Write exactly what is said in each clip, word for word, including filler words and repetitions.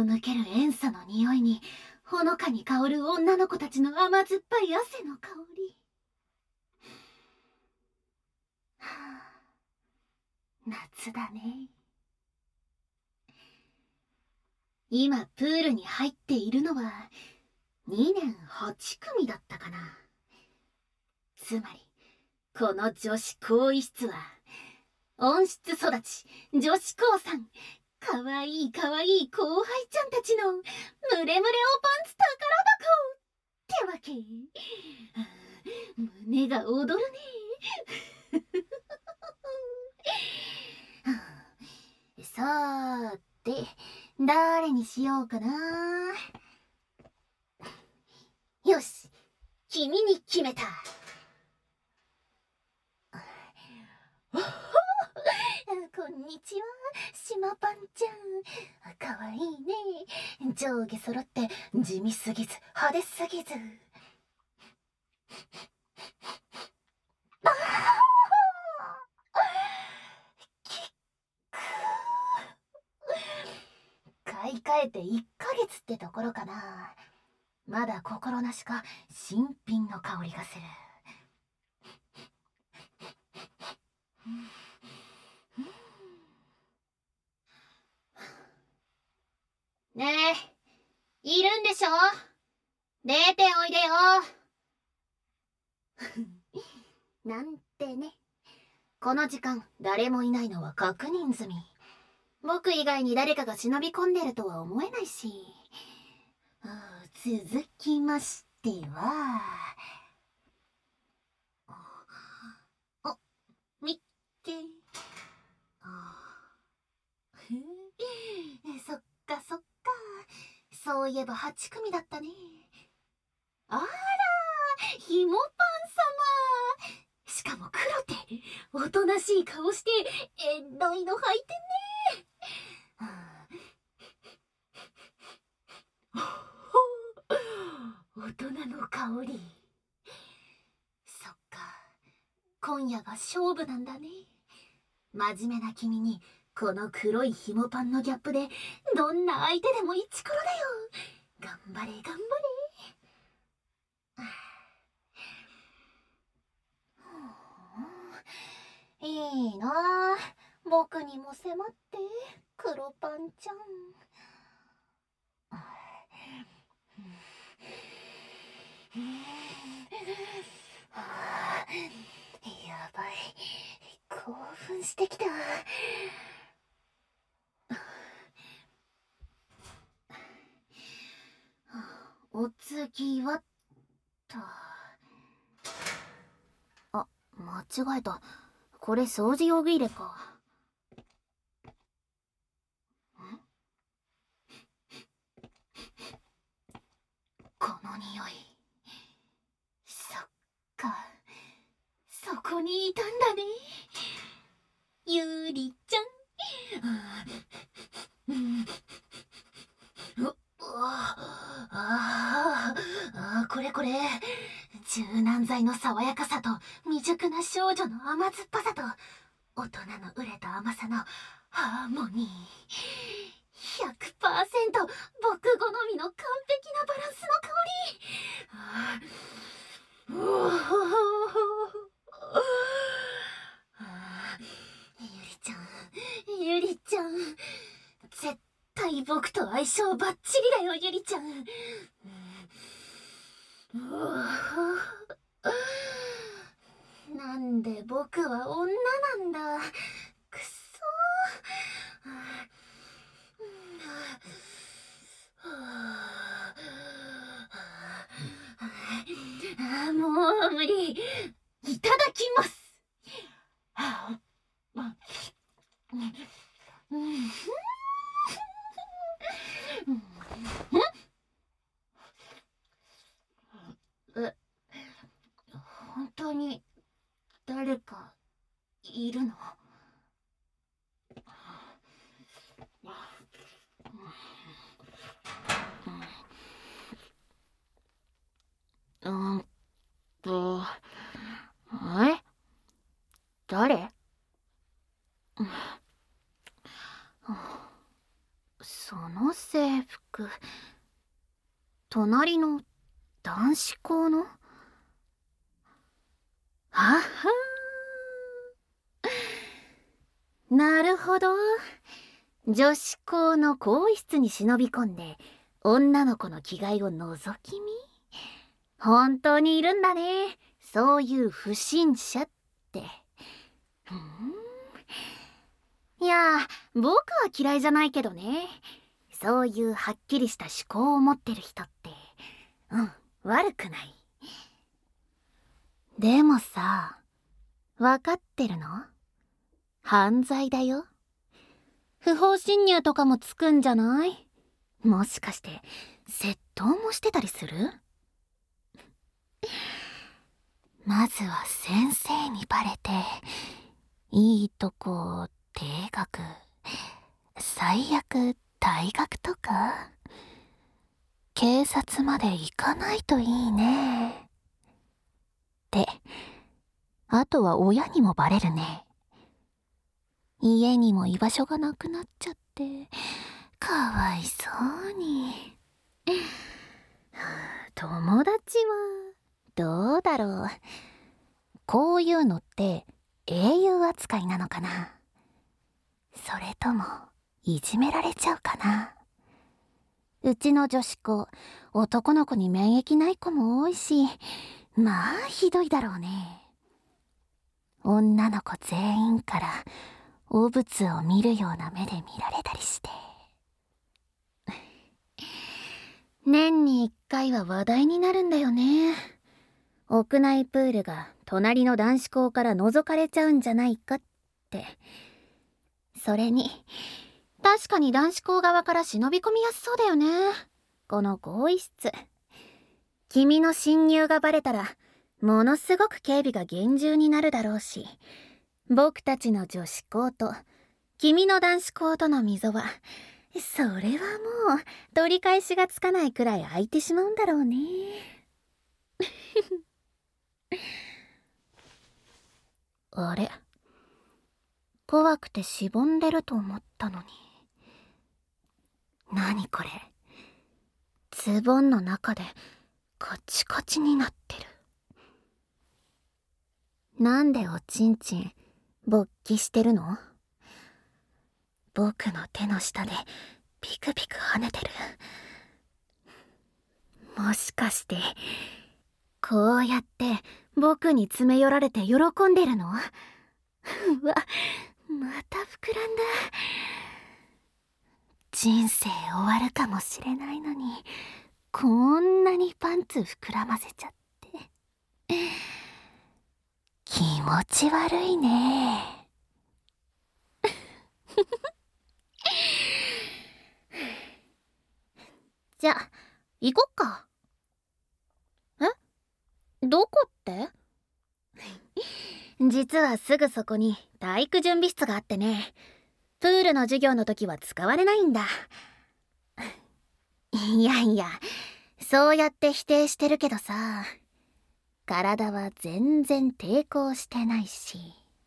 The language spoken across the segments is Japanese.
抜ける塩素の匂いにほのかに香る女の子たちの甘酸っぱい汗の香り。はあ、夏だね。今プールに入っているのはにねんはちくみだったかな。つまりこの女子更衣室は温室育ち女子高さん、かわいいかわいい後輩ちゃんたちのムレムレおパンツ宝箱ってわけ。胸が躍るね。さーて、誰にしようかな。よし、君に決めた。こんにちは、島パンちゃん。かわいいね。上下揃って地味すぎず派手すぎず。あ買い替えていっかげつってところかな。まだ心なしか新品の香りがする。ねえ、いるんでしょ？出ておいでよ。なんてね。この時間誰もいないのは確認済み。僕以外に誰かが忍び込んでるとは思えないし。続きましては、あ、みて。そっかそっか、そういえばはちくみだったね。あら、ひもパン様。しかも黒っておとなしい顔してエロいの履いてね。大人の香り。そっか、今夜が勝負なんだね。真面目な君にこの黒いひもパンのギャップでどんな相手でもイチコロだよ。頑張れ頑張れ。いいなあ、僕にも迫って黒パンちゃん。やばい、興奮してきた。お次はと。あ、間違えた。これ掃除用具入れか。この匂い。そっか、そこにいたんだね、ゆりちゃん。ああ、これこれ。柔軟剤の爽やかさと未熟な少女の甘酸っぱさと大人の熟れた甘さのハーモニー。 ひゃくパーセント 僕好みの完璧なバランスの香り。うゆりちゃん、ゆりちゃん、絶対僕と相性バッチリだよ、ゆりちゃん。なんで僕は女なんだ。くそー。もう無理。いただきます。え、本当に誰かいるの？うんと、え？誰？そのせ制服、隣の男子校の。ははー、なるほど。女子校の更衣室に忍び込んで女の子の着替えを覗き見。本当にいるんだね、そういう不審者って。ふん、いや僕は嫌いじゃないけどね。そういうはっきりした思考を持ってる人ってうん悪くない。でもさ、分かってるの？犯罪だよ。不法侵入とかもつくんじゃない？もしかして窃盗もしてたりする？まずは先生にバレて、いいとこ低学、最悪退学とか。警察まで行かないといいね。で、あとは親にもバレるね。家にも居場所がなくなっちゃって、かわいそうに。友達はどうだろう。こういうのって英雄扱いなのかな。それともいじめられちゃうかな。うちの女子校、男の子に免疫ない子も多いし、まあひどいだろうね。女の子全員から汚物を見るような目で見られたりして。年に一回は話題になるんだよね。屋内プールが隣の男子校から覗かれちゃうんじゃないかって。それに確かに男子校側から忍び込みやすそうだよね、この更衣室。君の侵入がバレたらものすごく警備が厳重になるだろうし、僕たちの女子校と君の男子校との溝はそれはもう取り返しがつかないくらい空いてしまうんだろうね。あれ、怖くてしぼんでると思ったのに。何これ、ズボンの中でカチカチになってる。なんでおちんちん勃起してるの？僕の手の下でピクピク跳ねてる。もしかしてこうやって僕に詰め寄られて喜んでるの？うわ、また膨らんだ。人生終わるかもしれないのに、こんなにパンツ膨らませちゃって気持ち悪いね。じゃあ行こっか。え？どこって？実はすぐそこに体育準備室があってね、プールの授業の時は使われないんだ。いやいや、そうやって否定してるけどさ、体は全然抵抗してないし。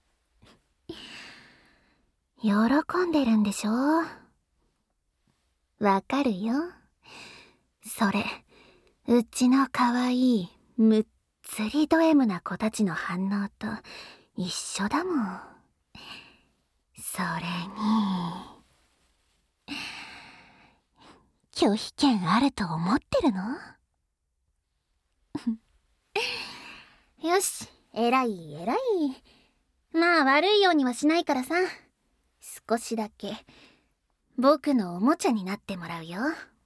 喜んでるんでしょ？わかるよ。それ、うちのかわいいむっつりド M な子たちの反応と一緒だもん。それに拒否権あると思ってるの？よし、偉い偉い。まあ悪いようにはしないからさ、少しだけ僕のおもちゃになってもらうよ。